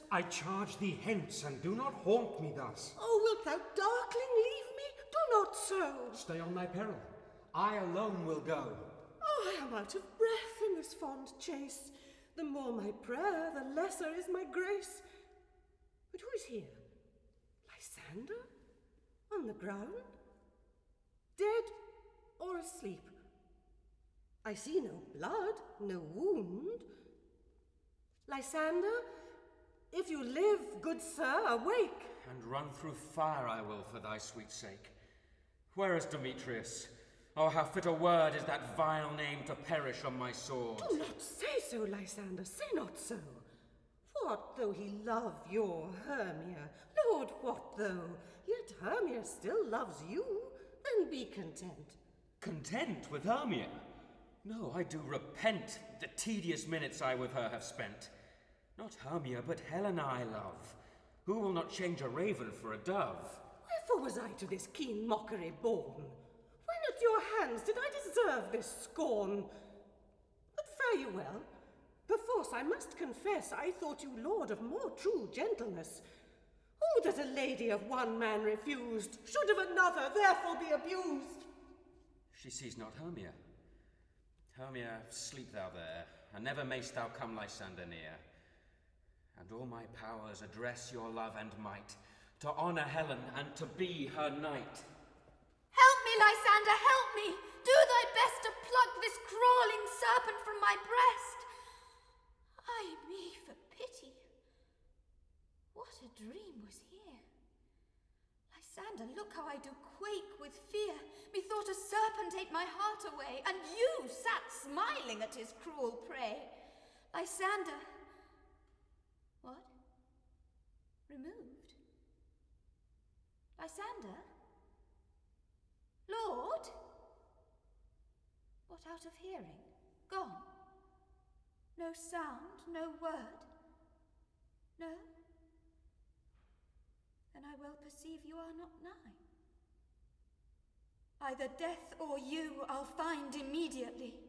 I charge thee hence, and do not haunt me thus. Oh, wilt thou, darkling, leave me? Do not so. Stay on thy peril. I alone will go. Oh, I am out of breath in this fond chase. The more my prayer, the lesser is my grace. But who is here? Lysander? On the ground? Dead or asleep? I see no blood, no wound. Lysander, if you live, good sir, awake. And run through fire I will for thy sweet sake. Where is Demetrius? Oh, how fit a word is that vile name to perish on my sword. Do not say so, Lysander, say not so. What though he love your Hermia? Lord, what though? Yet Hermia still loves you. Then be content. Content with Hermia? No, I do repent the tedious minutes I with her have spent. Not Hermia, but Helena I love. Who will not change a raven for a dove? Wherefore was I to this keen mockery born? When at your hands did I deserve this scorn? But fare you well. Perforce I must confess I thought you lord of more true gentleness. Oh, that a lady of one man refused should of another therefore be abused. She sees not Hermia. Hermia, sleep thou there, and never mayst thou come Lysander near. And all my powers address your love and might, to honour Helen and to be her knight. Help me, Lysander, help me! Do thy best to pluck this crawling serpent from my breast. Ay me, for pity. What a dream was here. Lysander, look how I do quake with fear. Methought a serpent ate my heart away, and you sat smiling at his cruel prey. Lysander. What? Removed? Lysander? Lord? What, out of hearing? Gone? No sound, no word? No? Then I well perceive you are not nigh. Either death or you I'll find immediately.